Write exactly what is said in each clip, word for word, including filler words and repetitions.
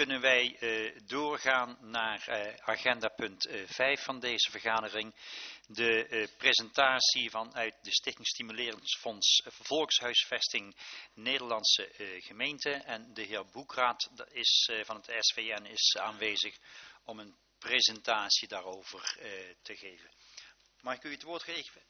kunnen wij uh, doorgaan naar uh, agenda punt uh, vijf van deze vergadering. De uh, presentatie vanuit de Stichting Stimuleringsfonds Volkshuisvesting Nederlandse uh, Gemeenten. En de heer Boekraat is, uh, van het S V N is aanwezig om een presentatie daarover uh, te geven. Mag ik u het woord geven?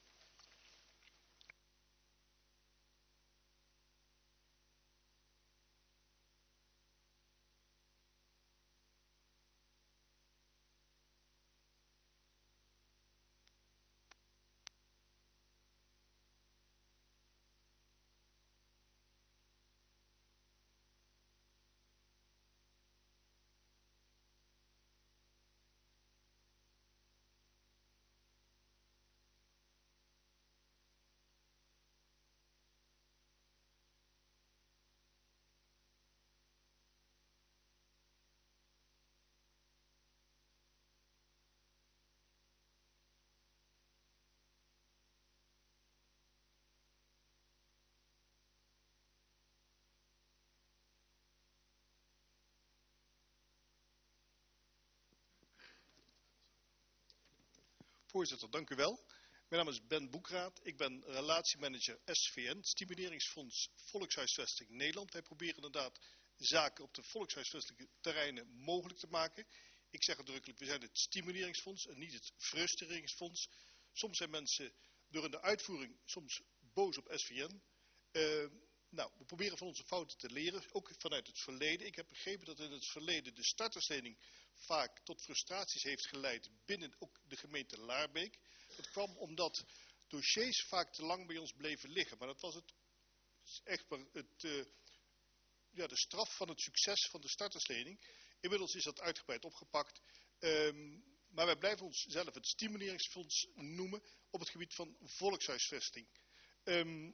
Voorzitter, dank u wel. Mijn naam is Ben Boekraat. Ik ben relatiemanager S V N, Stimuleringsfonds Volkshuisvesting Nederland. Wij proberen inderdaad zaken op de volkshuisvesting terreinen mogelijk te maken. Ik zeg uitdrukkelijk, we zijn het stimuleringsfonds en niet het frustreringsfonds. Soms zijn mensen door in de uitvoering soms boos op S V N. Uh, nou, we proberen van onze fouten te leren, ook vanuit het verleden. Ik heb begrepen dat in het verleden de starterslening vaak tot frustraties heeft geleid binnen ook de gemeente Laarbeek. Dat kwam omdat dossiers vaak te lang bij ons bleven liggen. Maar dat was het, echt maar het, uh, ja, de straf van het succes van de starterslening. Inmiddels is dat uitgebreid opgepakt. Um, maar wij blijven onszelf het stimuleringsfonds noemen op het gebied van volkshuisvesting. Um,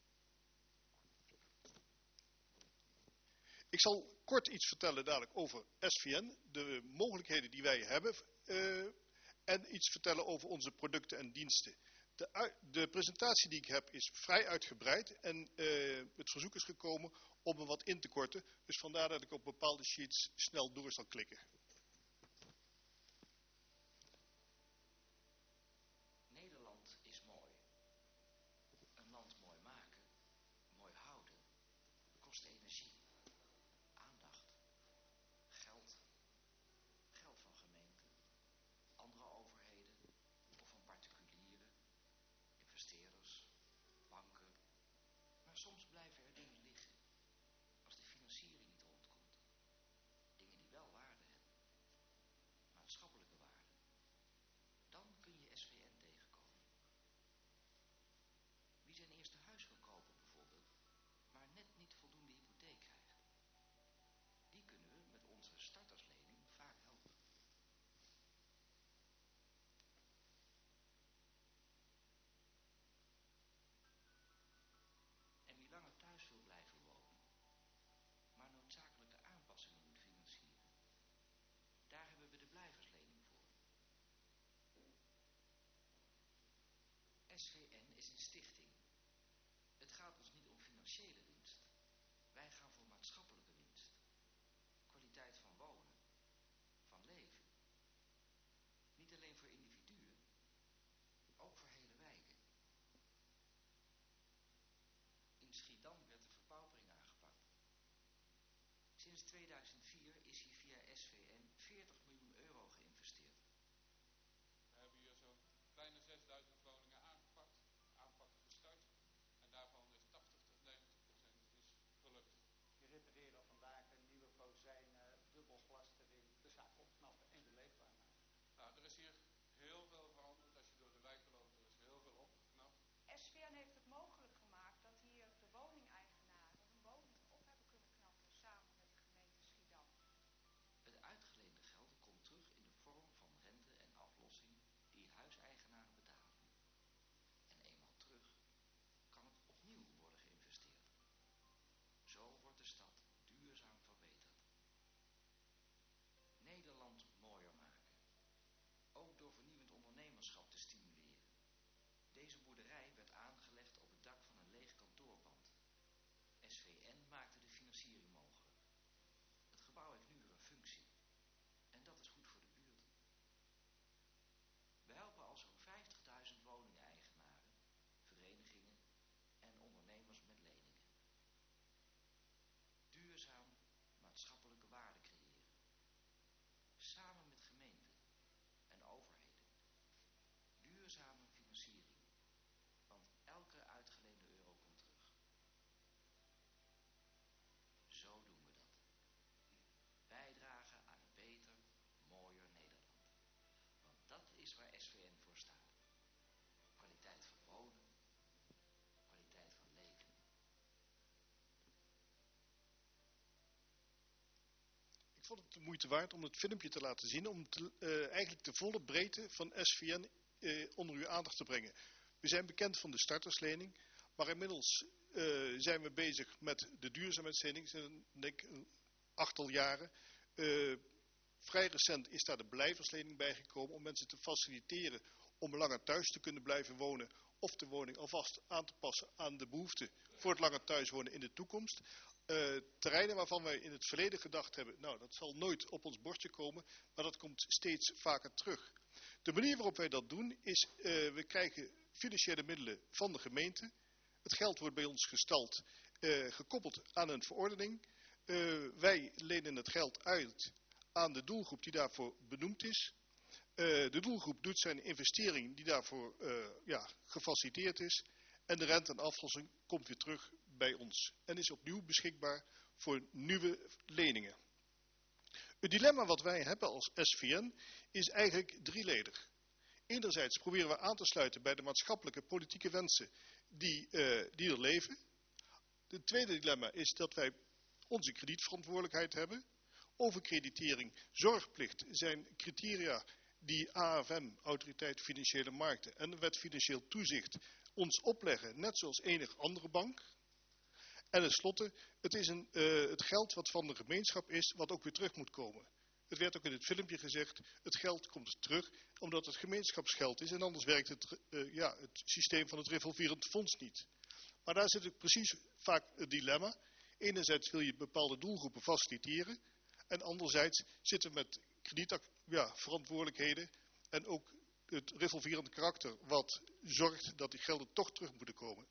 Ik zal kort iets vertellen dadelijk over S V N, de mogelijkheden die wij hebben uh, en iets vertellen over onze producten en diensten. De, de presentatie die ik heb is vrij uitgebreid en uh, het verzoek is gekomen om er wat in te korten. Dus vandaar dat ik op bepaalde sheets snel door zal klikken. Nederland is mooi. Een land mooi maken, mooi houden, kost energie. Soms blijven er dingen liggen, als de financiering niet rondkomt. Dingen die wel waarde hebben, maatschappelijke waarde. Dan kun je S V N tegenkomen. Wie zijn eerste huis wil kopen bijvoorbeeld, maar net niet voldoende hypotheek krijgt. Die kunnen we met onze starterslening vaak helpen. Langer thuis wil blijven wonen, maar noodzakelijke aanpassingen moet financieren. Daar hebben we de blijverslening voor. S V N is een stichting. Het gaat ons niet om financiële winst. Wij gaan voor maatschappelijke winst. Kwaliteit van wonen, van leven. Niet alleen voor individuen, ook voor hele wijken. In Schiedam werd de verpaupering aangepakt. Sinds tweeduizend vier is hier via S V N veertig miljoen euro geïnvesteerd. We hebben hier zo'n kleine zesduizend woningen aangepakt, aanpakken gestart. En daarvan is tachtig tot negentig procent is gelukt. Je repareert van daken, nieuwe kozijnen, dubbelglas erin, de zaak opknappen en de leefbaar maken. Nou, er is hier heel veel veranderd. Als je door de wijken loopt, er is heel veel opgeknapt. S V N heeft het mogelijk gemaakt dat hier de woningeigenaren hun woning op hebben kunnen knappen samen met de gemeente Schiedam. Het uitgeleende geld komt terug in de vorm van rente en aflossing die huiseigenaren betalen. En eenmaal terug kan het opnieuw worden geïnvesteerd. Zo wordt de stad duurzaam verbeterd. Nederland mooier maken. Ook door vernieuwend ondernemerschap te stimuleren. Deze boerderij werd aangelegd op het dak van een leeg kantoorband. S V N maakte de financiering mogelijk. Het gebouw heeft nu is waar S V N voor staat. Kwaliteit van wonen, kwaliteit van leven. Ik vond het de moeite waard om het filmpje te laten zien, om te, uh, eigenlijk de volle breedte van S V N uh, onder uw aandacht te brengen. We zijn bekend van de starterslening, maar inmiddels uh, zijn we bezig met de duurzaamheidslening, denk ik een achttal jaren. Uh, vrij recent is daar de blijverslening bijgekomen om mensen te faciliteren om langer thuis te kunnen blijven wonen of de woning alvast aan te passen aan de behoeften voor het langer thuiswonen in de toekomst. Uh, terreinen waarvan wij in het verleden gedacht hebben, nou dat zal nooit op ons bordje komen, maar dat komt steeds vaker terug. De manier waarop wij dat doen is, uh, we krijgen financiële middelen van de gemeente. Het geld wordt bij ons gestald, uh, gekoppeld aan een verordening. Uh, wij lenen het geld uit aan de doelgroep die daarvoor benoemd is. Uh, de doelgroep doet zijn investering die daarvoor uh, ja, gefaciliteerd is. En de rente en aflossing komt weer terug bij ons. En is opnieuw beschikbaar voor nieuwe leningen. Het dilemma wat wij hebben als S V N is eigenlijk drieledig. Enerzijds proberen we aan te sluiten bij de maatschappelijke politieke wensen die, uh, die er leven. Het tweede dilemma is dat wij onze kredietverantwoordelijkheid hebben. Overkreditering, zorgplicht zijn criteria die A F M, Autoriteit Financiële Markten, en de Wet Financieel Toezicht ons opleggen, net zoals enig andere bank. En tenslotte, het is een, uh, het geld wat van de gemeenschap is, wat ook weer terug moet komen. Het werd ook in het filmpje gezegd, het geld komt terug omdat het gemeenschapsgeld is en anders werkt het, uh, ja, het systeem van het revolverend fonds niet. Maar daar zit ook precies vaak het dilemma. Enerzijds wil je bepaalde doelgroepen faciliteren en anderzijds zitten we met kredietverantwoordelijkheden ja, en ook het revolverende karakter wat zorgt dat die gelden toch terug moeten komen.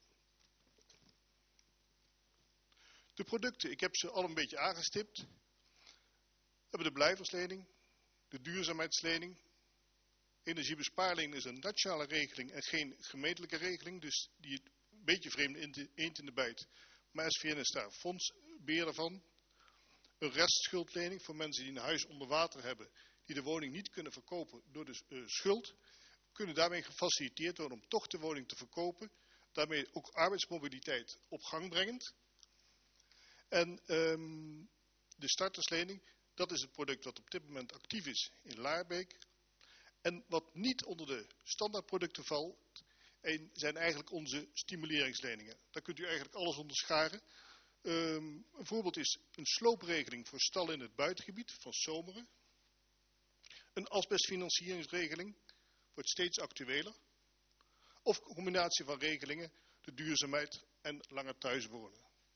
De producten, ik heb ze al een beetje aangestipt. We hebben de blijverslening, de duurzaamheidslening. Energiebespaarlening is een nationale regeling en geen gemeentelijke regeling, dus die een beetje vreemde eend in de bijt. Maar S V N is daar fondsbeheerder van. Een restschuldlening voor mensen die een huis onder water hebben, die de woning niet kunnen verkopen door de uh, schuld, kunnen daarmee gefaciliteerd worden om toch de woning te verkopen. Daarmee ook arbeidsmobiliteit op gang brengend. En um, de starterslening, dat is het product wat op dit moment actief is in Laarbeek. En wat niet onder de standaardproducten valt, zijn eigenlijk onze stimuleringsleningen. Daar kunt u eigenlijk alles onder scharen. Um, een voorbeeld is een sloopregeling voor stallen in het buitengebied van Zomeren. Een asbestfinancieringsregeling wordt steeds actueler. Of een combinatie van regelingen, de duurzaamheid en langer thuis wonen.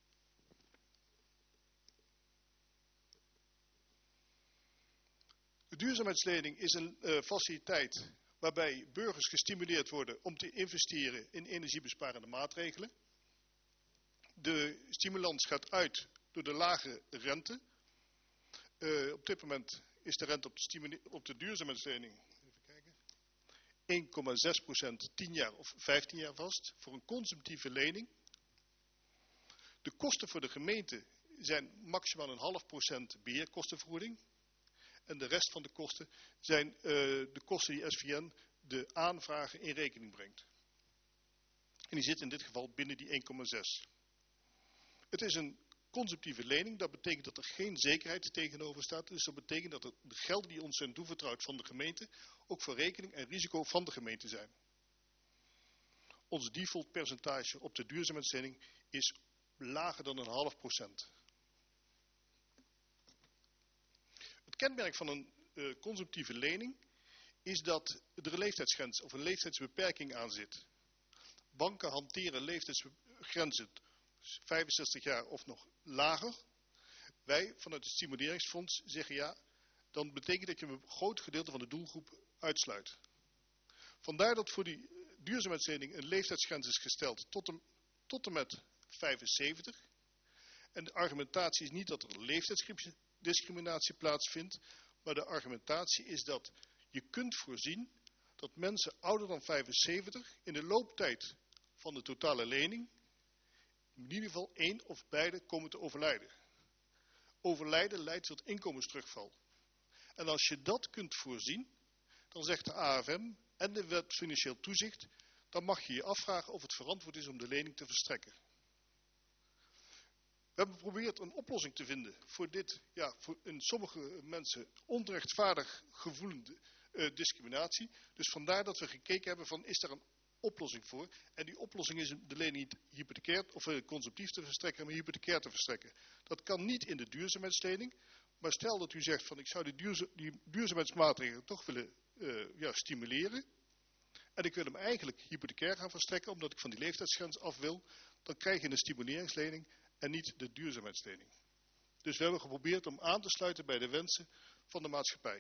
De duurzaamheidslening is een uh, faciliteit waarbij burgers gestimuleerd worden om te investeren in energiebesparende maatregelen. De stimulans gaat uit door de lage rente. Uh, op dit moment is de rente op de, op de duurzaamheidslening even kijken, één komma zes procent tien jaar of vijftien jaar vast voor een consumptieve lening. De kosten voor de gemeente zijn maximaal een half procent beheerkostenvergoeding. En de rest van de kosten zijn uh, de kosten die S V N de aanvragen in rekening brengt. En die zit in dit geval binnen die één komma zes. Het is een consumptieve lening, dat betekent dat er geen zekerheid tegenover staat. Dus dat betekent dat de gelden die ons zijn toevertrouwd van de gemeente ook voor rekening en risico van de gemeente zijn. Ons default percentage op de duurzaamheidslening is lager dan een half procent. Het kenmerk van een uh, consumptieve lening is dat er een leeftijdsgrens of een leeftijdsbeperking aan zit. Banken hanteren leeftijdsgrenzen vijfenzestig jaar of nog lager. Wij vanuit het stimuleringsfonds zeggen ja, dan betekent dat je een groot gedeelte van de doelgroep uitsluit. Vandaar dat voor die duurzaamheidslening een leeftijdsgrens is gesteld tot en, tot en met vijfenzeventig. En de argumentatie is niet dat er leeftijdsdiscriminatie plaatsvindt, maar de argumentatie is dat je kunt voorzien dat mensen ouder dan vijfenzeventig in de looptijd van de totale lening in ieder geval één of beide komen te overlijden. Overlijden leidt tot inkomensterugval. En als je dat kunt voorzien, dan zegt de A F M en de Wet Financieel Toezicht, dan mag je je afvragen of het verantwoord is om de lening te verstrekken. We hebben geprobeerd een oplossing te vinden voor dit, ja, voor in sommige mensen onrechtvaardig gevoelende uh, discriminatie. Dus vandaar dat we gekeken hebben van, is daar een oplossing voor? En die oplossing is de lening niet hypothecair of uh, consumptief te verstrekken, maar hypothecair te verstrekken. Dat kan niet in de duurzaamheidslening, maar stel dat u zegt van, ik zou die, duurza die duurzaamheidsmaatregelen toch willen uh, ja, stimuleren. En ik wil hem eigenlijk hypothecair gaan verstrekken, omdat ik van die leeftijdsgrens af wil. Dan krijg je een stimuleringslening en niet de duurzaamheidslening. Dus we hebben geprobeerd om aan te sluiten bij de wensen van de maatschappij.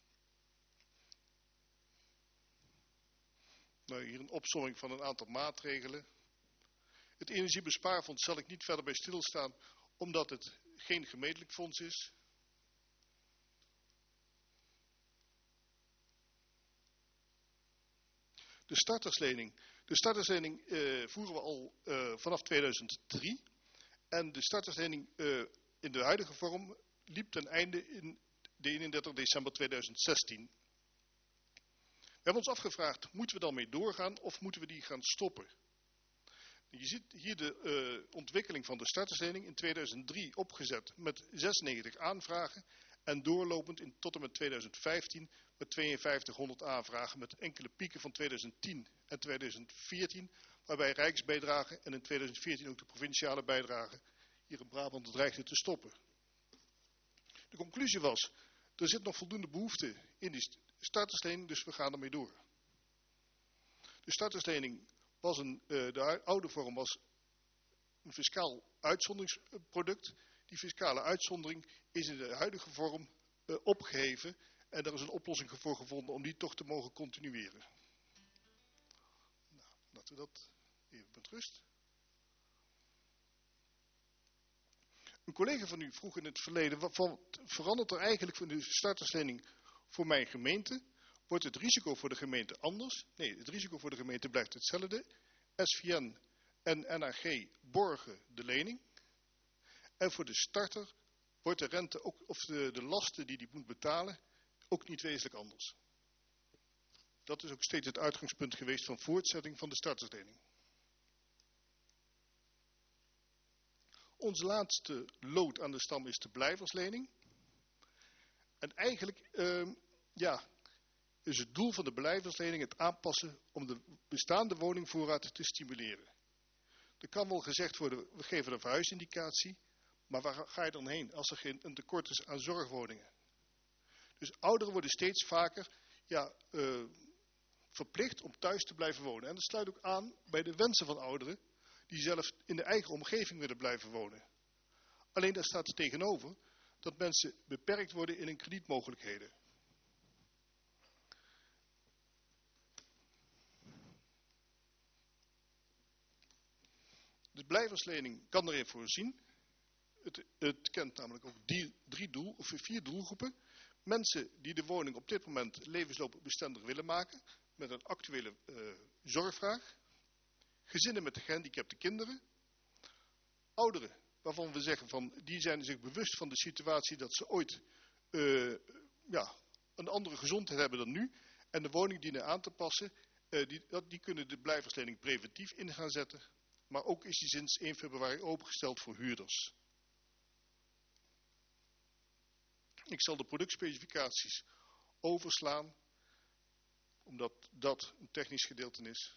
Nou, hier een opsomming van een aantal maatregelen. Het energiebespaarfonds zal ik niet verder bij stilstaan, omdat het geen gemeentelijk fonds is. De starterslening. De starterslening uh, voeren we al uh, vanaf tweeduizend drie. En de starterslening uh, in de huidige vorm liep ten einde in de eenendertig december tweeduizend zestien. We hebben ons afgevraagd, moeten we dan mee doorgaan of moeten we die gaan stoppen? Je ziet hier de uh, ontwikkeling van de starterslening in tweeduizend drie opgezet met zesennegentig aanvragen. En doorlopend in, tot en met tweeduizend vijftien met tweeënvijftighonderd aanvragen met enkele pieken van tweeduizend tien en tweeduizend veertien. Waarbij rijksbijdragen en in tweeduizend veertien ook de provinciale bijdragen hier in Brabant dreigden te stoppen. De conclusie was, er zit nog voldoende behoefte in die starterslening, dus we gaan ermee door. De starterslening was een, uh, de oude vorm was een fiscaal uitzonderingsproduct. Die fiscale uitzondering is in de huidige vorm uh, opgeheven en er is een oplossing voor gevonden om die toch te mogen continueren. Nou, laten we dat even met rust. Een collega van u vroeg in het verleden, wat verandert er eigenlijk van de starterslening voor mijn gemeente? Wordt het risico voor de gemeente anders? Nee, het risico voor de gemeente blijft hetzelfde. S V N en N A G borgen de lening. En voor de starter wordt de rente ook, of de, de lasten die die moet betalen, ook niet wezenlijk anders. Dat is ook steeds het uitgangspunt geweest van voortzetting van de starterslening. Ons laatste lood aan de stam is de blijverslening. En eigenlijk, uh, ja, is het doel van de blijverslening het aanpassen om de bestaande woningvoorraad te stimuleren. Er kan wel gezegd worden, we geven een verhuisindicatie, maar waar ga je dan heen als er geen een tekort is aan zorgwoningen? Dus ouderen worden steeds vaker ja, uh, verplicht om thuis te blijven wonen. En dat sluit ook aan bij de wensen van ouderen die zelf in de eigen omgeving willen blijven wonen. Alleen daar staat er tegenover dat mensen beperkt worden in hun kredietmogelijkheden. De blijverslening kan erin voorzien. Het, het kent namelijk ook die, drie doel, of vier doelgroepen. Mensen die de woning op dit moment levensloopbestendig willen maken, met een actuele uh, zorgvraag. Gezinnen met gehandicapte kinderen. Ouderen, waarvan we zeggen van, die zijn zich bewust van de situatie dat ze ooit uh, ja, een andere gezondheid hebben dan nu. En de woning dienen aan te passen, uh, die, dat, die kunnen de blijverslening preventief in gaan zetten. Maar ook is die sinds één februari opengesteld voor huurders. Ik zal de productspecificaties overslaan, omdat dat een technisch gedeelte is.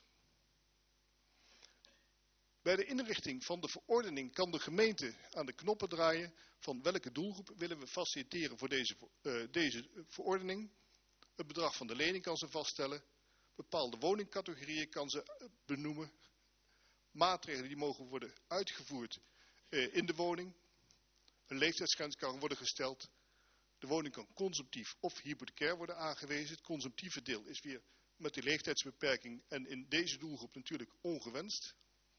Bij de inrichting van de verordening kan de gemeente aan de knoppen draaien van welke doelgroep willen we faciliteren voor deze, uh, deze verordening. Het bedrag van de lening kan ze vaststellen. Bepaalde woningcategorieën kan ze benoemen. Maatregelen die mogen worden uitgevoerd uh, in de woning. Een leeftijdsgrens kan worden gesteld. De woning kan consumptief of hypothecair worden aangewezen. Het consumptieve deel is weer met die leeftijdsbeperking en in deze doelgroep natuurlijk ongewenst.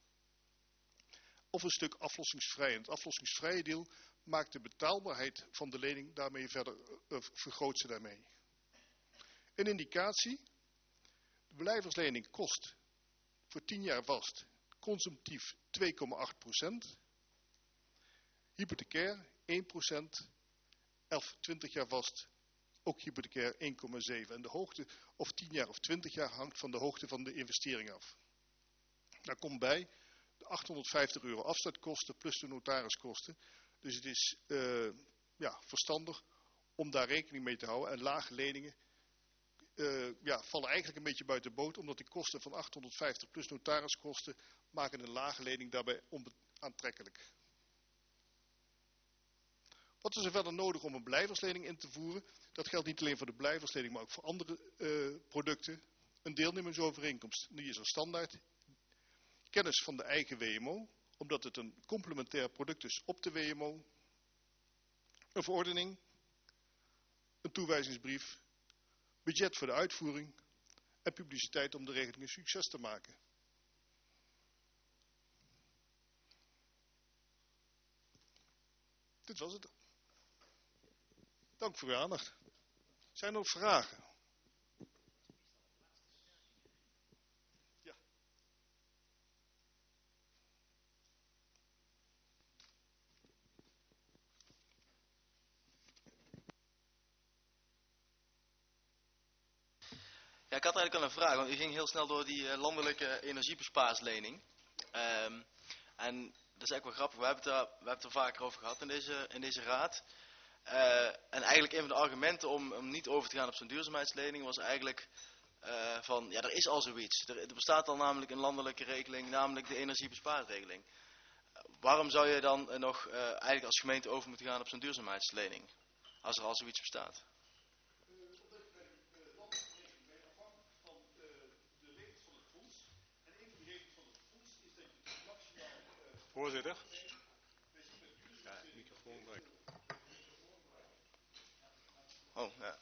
Of een stuk aflossingsvrij. En het aflossingsvrije deel maakt de betaalbaarheid van de lening daarmee verder, uh, vergroot ze daarmee. Een indicatie. De blijverslening kost voor tien jaar vast consumptief twee komma acht procent. Hypothecair één procent. Of twintig jaar vast ook hypothecair één komma zeven. En de hoogte, of tien jaar of twintig jaar, hangt van de hoogte van de investering af. Daar komt bij de achthonderdvijftig euro afsluitkosten plus de notariskosten. Dus het is uh, ja, verstandig om daar rekening mee te houden. En lage leningen uh, ja, vallen eigenlijk een beetje buiten de boot, omdat die kosten van achthonderdvijftig plus notariskosten maken een lage lening daarbij onaantrekkelijk. Wat is er verder nodig om een blijverslening in te voeren? Dat geldt niet alleen voor de blijverslening, maar ook voor andere uh, producten. Een deelnemersovereenkomst, die is er standaard. Kennis van de eigen W M O, omdat het een complementair product is op de W M O. Een verordening, een toewijzingsbrief, budget voor de uitvoering en publiciteit om de regeling een succes te maken. Dit was het. Dank voor uw aandacht. Zijn er nog vragen? Ja. Ja, ik had eigenlijk al een vraag, want u ging heel snel door die uh, landelijke energiebespaarslening. Um, en dat is eigenlijk wel grappig, we hebben het er, we hebben het er vaker over gehad in deze, in deze raad. Uh, en eigenlijk een van de argumenten om, om niet over te gaan op zo'n duurzaamheidslening was eigenlijk uh, van, ja, er is al zoiets. Er, er bestaat al namelijk een landelijke regeling, namelijk de energiebespaarregeling. Uh, waarom zou je dan uh, nog uh, eigenlijk als gemeente over moeten gaan op zo'n duurzaamheidslening, als er al zoiets bestaat? Voorzitter. Ja, microfoon weg. Oh, ja.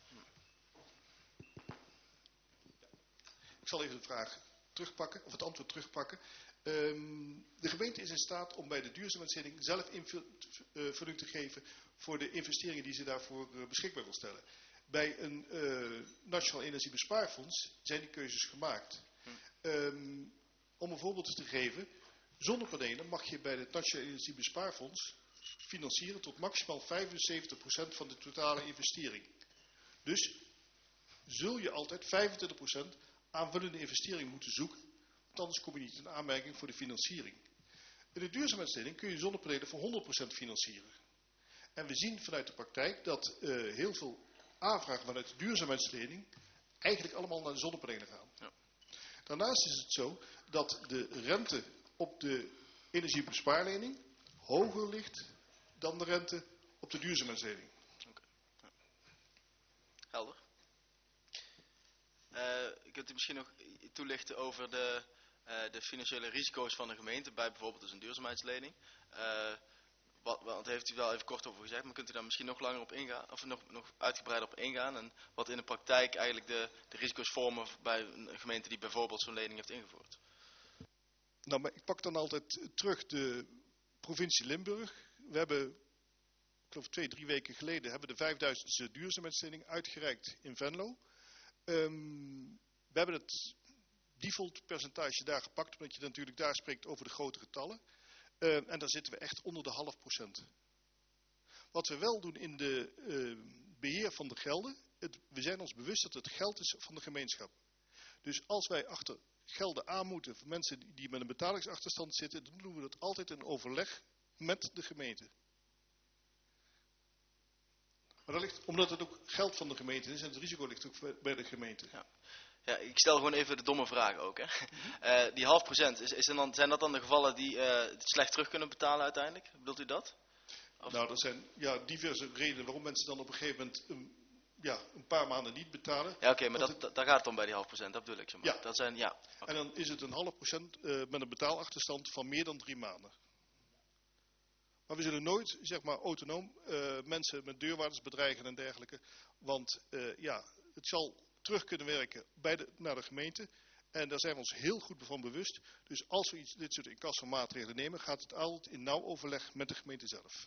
Ik zal even de vraag terugpakken, of het antwoord terugpakken. Um, de gemeente is in staat om bij de duurzaamheidslening zelf invulling te geven voor de investeringen die ze daarvoor uh, beschikbaar wil stellen. Bij een uh, Nationaal Energiebespaarfonds zijn die keuzes gemaakt. Um, om een voorbeeld te geven, zonnepanelen mag je bij het Nationaal Energiebespaarfonds financieren tot maximaal vijfenzeventig procent van de totale investering. Dus zul je altijd vijfentwintig procent aanvullende investering moeten zoeken, want anders kom je niet in aanmerking voor de financiering. In de duurzaamheidslening kun je zonnepanelen voor honderd procent financieren. En we zien vanuit de praktijk dat uh, heel veel aanvragen vanuit de duurzaamheidslening eigenlijk allemaal naar de zonnepanelen gaan. Ja. Daarnaast is het zo dat de rente op de energiebespaarlening hoger ligt dan de rente op de duurzaamheidslening. Okay. Ja. Helder. Uh, kunt u misschien nog toelichten over de, uh, de financiële risico's van de gemeente bij bijvoorbeeld dus een duurzaamheidslening? Uh, wat, wat heeft u wel even kort over gezegd, maar kunt u daar misschien nog langer op ingaan, of nog, nog uitgebreider op ingaan? En wat in de praktijk eigenlijk de, de risico's vormen bij een gemeente die bijvoorbeeld zo'n lening heeft ingevoerd? Nou, maar ik pak dan altijd terug de provincie Limburg. We hebben, ik geloof twee, drie weken geleden, hebben de vijfduizendste duurzaamheidslening uitgereikt in Venlo. Um, we hebben het default percentage daar gepakt, omdat je natuurlijk daar spreekt over de grote getallen. Uh, en daar zitten we echt onder de half procent. Wat we wel doen in de uh, beheer van de gelden, het, we zijn ons bewust dat het geld is van de gemeenschap. Dus als wij achter gelden aan moeten voor mensen die, die met een betalingsachterstand zitten, dan doen we dat altijd in overleg met de gemeente. Maar dat ligt, omdat het ook geld van de gemeente is en het risico ligt ook bij de gemeente. Ja. Ja, ik stel gewoon even de domme vraag ook. Hè. Mm-hmm. uh, die half procent, is, is dan, zijn dat dan de gevallen die uh, het slecht terug kunnen betalen uiteindelijk? Bedoelt u dat? Of... Nou, er zijn ja, diverse redenen waarom mensen dan op een gegeven moment um, ja, een paar maanden niet betalen. Ja, oké, okay, maar dat, het, dat, daar gaat het om bij die half procent, dat bedoel ik. Zeg maar. Ja. Dat zijn, ja. Okay. En dan is het een half procent uh, met een betaalachterstand van meer dan drie maanden. Maar we zullen nooit, zeg maar, autonoom uh, mensen met deurwaarders bedreigen en dergelijke. Want uh, ja, het zal terug kunnen werken bij de, naar de gemeente. En daar zijn we ons heel goed van bewust. Dus als we iets, dit soort incassomaatregelen nemen, gaat het altijd in nauw overleg met de gemeente zelf.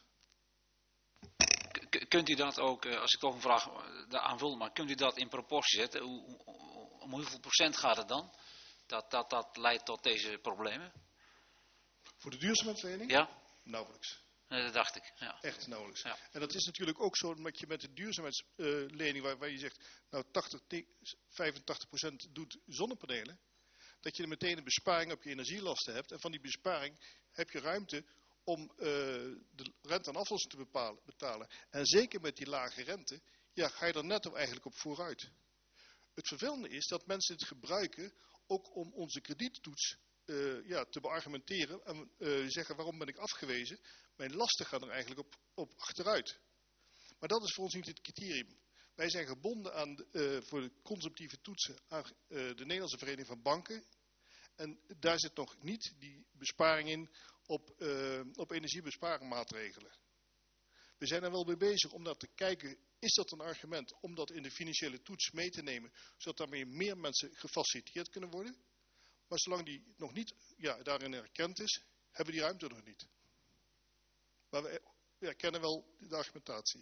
K- kunt u dat ook, als ik toch een vraag aanvul, maar kunt u dat in proportie zetten? Hoe, om hoeveel procent gaat het dan? Dat, dat dat leidt tot deze problemen? Voor de duurzaamheidslening? Ja. Nauwelijks. Nee, dat dacht ik. Ja. Echt nauwelijks. Ja. En dat is natuurlijk ook zo dat je met de duurzaamheidslening, waar, waar je zegt, nou tachtig, vijfentachtig procent doet zonnepanelen, dat je er meteen een besparing op je energielasten hebt. En van die besparing heb je ruimte om uh, de rente en aflossing te bepalen, betalen. En zeker met die lage rente, ja, ga je er netto eigenlijk op vooruit. Het vervelende is dat mensen het gebruiken ook om onze krediettoets uh, ja, te beargumenteren. En uh, zeggen, waarom ben ik afgewezen? Mijn lasten gaan er eigenlijk op, op achteruit. Maar dat is voor ons niet het criterium. Wij zijn gebonden aan de, uh, voor de consumptieve toetsen aan uh, de Nederlandse Vereniging van Banken. En daar zit nog niet die besparing in op, uh, op energiebesparingmaatregelen. We zijn er wel mee bezig om dat te kijken, is dat een argument om dat in de financiële toets mee te nemen, zodat daarmee meer mensen gefaciliteerd kunnen worden. Maar zolang die nog niet ja, daarin erkend is, hebben we die ruimte nog niet. Maar we, we erkennen wel de argumentatie.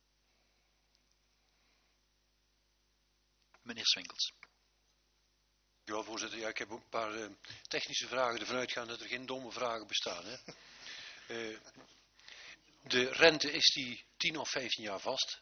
Meneer Swinkels. Ja, voorzitter. Ja, ik heb ook een paar uh, technische vragen ervan uitgaan dat er geen domme vragen bestaan. Hè? uh, de rente, is die tien of vijftien jaar vast?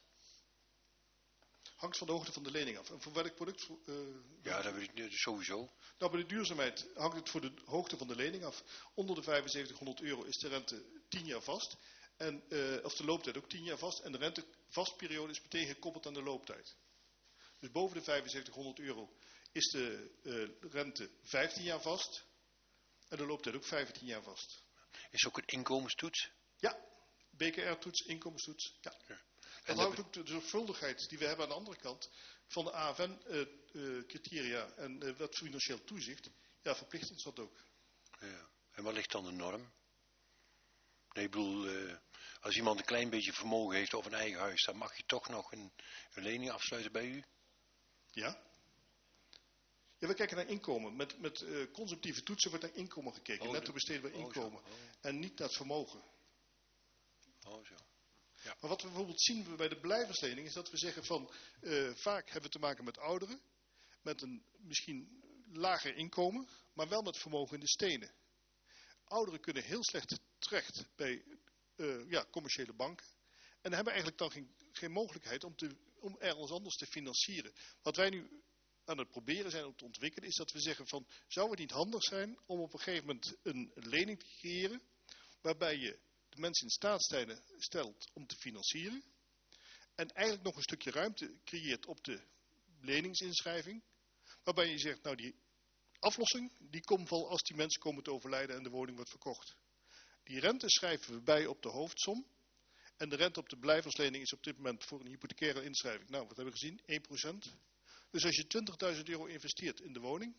Hangt van de hoogte van de lening af. En voor welk product? Uh, ja, dat weet ik sowieso. Nou, bij de duurzaamheid hangt het voor de hoogte van de lening af. Onder de vijfenzeventighonderd euro is de rente tien jaar vast. En, uh, of de looptijd ook tien jaar vast. En de rentevastperiode is meteen gekoppeld aan de looptijd. Dus boven de vijfenzeventighonderd euro is de uh, rente vijftien jaar vast. En de looptijd ook vijftien jaar vast. Is ook een inkomenstoets? Ja, B K R-toets, inkomenstoets. Ja. Ja. Dat houdt ook de zorgvuldigheid die we hebben aan de andere kant van de A F N-criteria uh, uh, en uh, wat financieel toezicht. Ja, verplicht ons dat ook. Ja. En waar ligt dan de norm? Nee, ik bedoel, uh, als iemand een klein beetje vermogen heeft of een eigen huis, dan mag je toch nog een, een lening afsluiten bij u? Ja. Ja, we kijken naar inkomen. Met, met uh, consumptieve toetsen wordt naar inkomen gekeken. Oh, netto besteedbaar oh, inkomen. Oh. En niet naar het vermogen. Oh, zo. Ja. Maar wat we bijvoorbeeld zien bij de blijverslening is dat we zeggen van, uh, vaak hebben we te maken met ouderen, met een misschien lager inkomen, maar wel met vermogen in de stenen. Ouderen kunnen heel slecht terecht bij uh, ja, commerciële banken en hebben eigenlijk dan geen, geen mogelijkheid om, te, om ergens anders te financieren. Wat wij nu aan het proberen zijn om te ontwikkelen is dat we zeggen van, zou het niet handig zijn om op een gegeven moment een lening te creëren waarbij je de mensen in staat stelt om te financieren en eigenlijk nog een stukje ruimte creëert op de leningsinschrijving, waarbij je zegt, nou die aflossing, die komt wel als die mensen komen te overlijden en de woning wordt verkocht. Die rente schrijven we bij op de hoofdsom en de rente op de blijverslening is op dit moment voor een hypothecaire inschrijving, nou wat hebben we gezien, één procent. Dus als je twintigduizend euro investeert in de woning,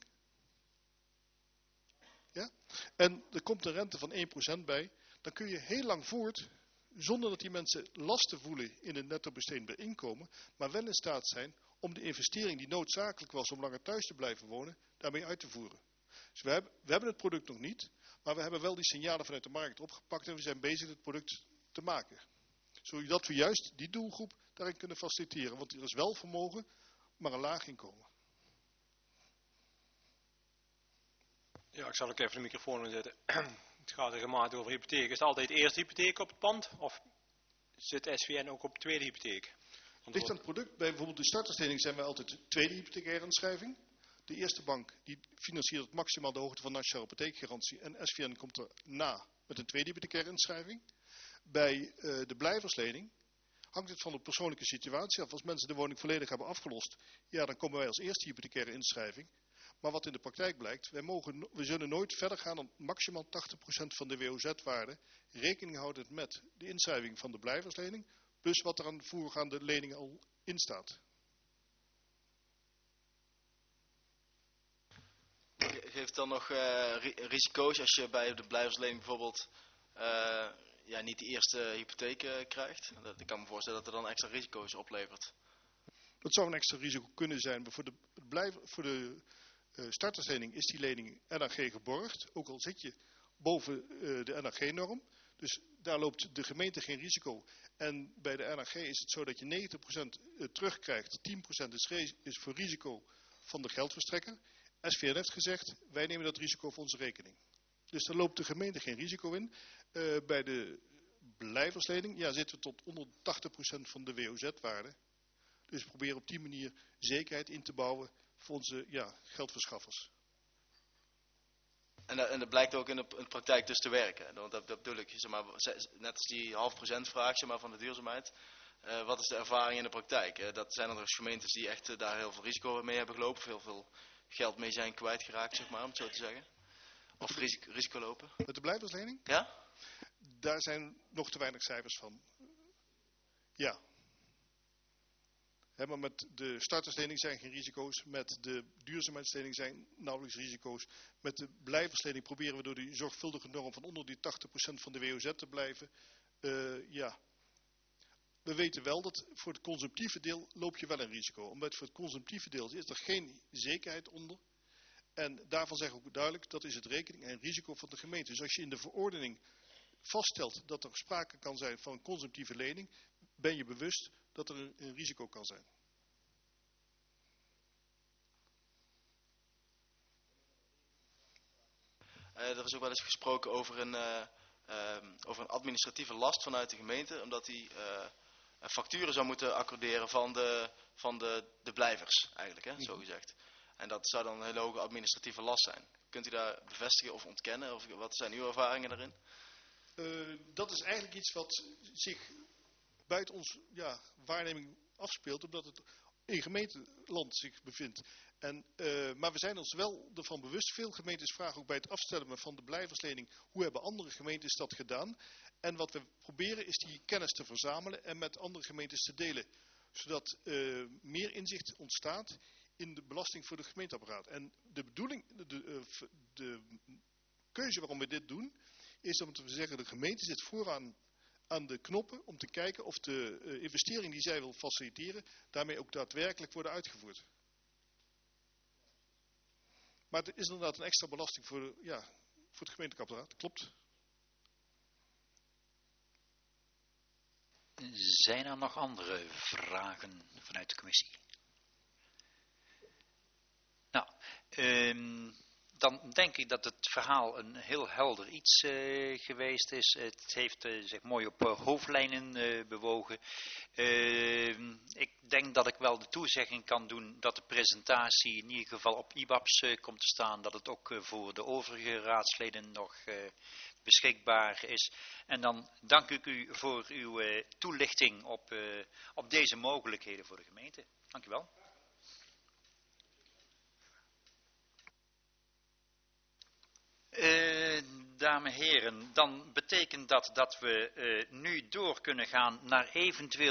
ja, en er komt een rente van één procent bij, dan kun je heel lang voort, zonder dat die mensen lasten voelen in een netto besteedbaar inkomen, maar wel in staat zijn om de investering die noodzakelijk was om langer thuis te blijven wonen, daarmee uit te voeren. Dus we hebben, we hebben het product nog niet, maar we hebben wel die signalen vanuit de markt opgepakt en we zijn bezig het product te maken. Zodat we juist die doelgroep daarin kunnen faciliteren, want er is wel vermogen, maar een laag inkomen. Ja, ik zal ook even de microfoon inzetten. Het gaat regelmatig over hypotheek. Is het altijd eerste hypotheek op het pand? Of zit S V N ook op tweede hypotheek? Het ligt aan het product. Bij bijvoorbeeld de starterslening zijn wij altijd de tweede hypothecaire inschrijving. De eerste bank die financiert het maximaal de hoogte van nationale hypotheekgarantie. En S V N komt er na met een tweede hypothecaire inschrijving. Bij uh, de blijverslening hangt het van de persoonlijke situatie af. Als mensen de woning volledig hebben afgelost, ja, dan komen wij als eerste hypothecaire inschrijving. Maar wat in de praktijk blijkt, wij mogen, we zullen nooit verder gaan dan maximaal tachtig procent van de W O Z-waarde, rekening houdend met de inschrijving van de blijverslening, plus wat er aan de voorgaande lening al in staat. Geeft dan nog uh, risico's als je bij de blijverslening bijvoorbeeld uh, ja, niet de eerste hypotheek uh, krijgt? Ik kan me voorstellen dat er dan extra risico's oplevert. Dat zou een extra risico kunnen zijn. Voor de, blijf, voor de uh, starterslening is die lening N A G geborgd, ook al zit je boven uh, de N A G-norm. Dus daar loopt de gemeente geen risico. En bij de N A G is het zo dat je negentig procent terugkrijgt, tien procent is, is voor risico van de geldverstrekker. S V N heeft gezegd, wij nemen dat risico voor onze rekening. Dus daar loopt de gemeente geen risico in. Uh, bij de blijverslening, ja, zitten we tot onder tachtig procent van de W O Z-waarde. Dus we proberen op die manier zekerheid in te bouwen voor onze ja, geldverschaffers. En, dat- en dat blijkt ook in de, in de praktijk dus te werken. Want dat, dat bedoel ik, zeg maar, ze- net als die half procent vraag zeg maar, van de duurzaamheid. Uh, wat is de ervaring in de praktijk? Uh, dat zijn er dus gemeentes die echt uh, daar heel veel risico mee hebben gelopen. Heel veel geld mee zijn kwijtgeraakt, zeg maar, om het zo te zeggen. Of risico, risico lopen. Met de blijverslening? Ja? Daar zijn nog te weinig cijfers van. Ja. He, maar met de starterslening zijn geen risico's. Met de duurzaamheidslening zijn nauwelijks risico's. Met de blijverslening proberen we door die zorgvuldige norm van onder die tachtig procent van de W O Z te blijven. Uh, ja. We weten wel dat voor het consumptieve deel loop je wel een risico. Omdat voor het consumptieve deel is er geen zekerheid onder. En daarvan zeggen we ook duidelijk, dat is het rekening en risico van de gemeente. Dus als je in de verordening vaststelt dat er sprake kan zijn van een consumptieve lening, ben je bewust dat er een, een risico kan zijn. Uh, er is ook wel eens gesproken over een, uh, uh, over een administratieve last vanuit de gemeente, omdat die uh, facturen zou moeten accorderen van de, van de, de blijvers, eigenlijk, hè, mm-hmm. zo gezegd. En dat zou dan een hele hoge administratieve last zijn. Kunt u daar bevestigen of ontkennen? Of wat zijn uw ervaringen daarin? Uh, dat is eigenlijk iets wat zich buiten ons ja, waarneming afspeelt, omdat het in gemeenteland zich bevindt. En, uh, maar we zijn ons wel ervan bewust. Veel gemeentes vragen ook bij het afstellen van de blijverslening, hoe hebben andere gemeentes dat gedaan? En wat we proberen is die kennis te verzamelen en met andere gemeentes te delen. Zodat uh, meer inzicht ontstaat in de belasting voor de gemeenteapparaat. En de bedoeling, de, de, de keuze waarom we dit doen, is om te zeggen, de gemeente zit vooraan aan de knoppen om te kijken of de uh, investering die zij wil faciliteren, daarmee ook daadwerkelijk worden uitgevoerd. Maar het is inderdaad een extra belasting voor, de, ja, voor het gemeentelijk apparaat, klopt. Zijn er nog andere vragen vanuit de commissie? Nou, um, dan denk ik dat het verhaal een heel helder iets uh, geweest is. Het heeft uh, zich mooi op uh, hoofdlijnen uh, bewogen. Uh, ik denk dat ik wel de toezegging kan doen dat de presentatie in ieder geval op I B A B's uh, komt te staan. Dat het ook uh, voor de overige raadsleden nog uh, beschikbaar is. En dan dank ik u voor uw uh, toelichting op, uh, op deze mogelijkheden voor de gemeente. Dank u wel. Uh, dames en heren, dan betekent dat dat we uh, nu door kunnen gaan naar eventueel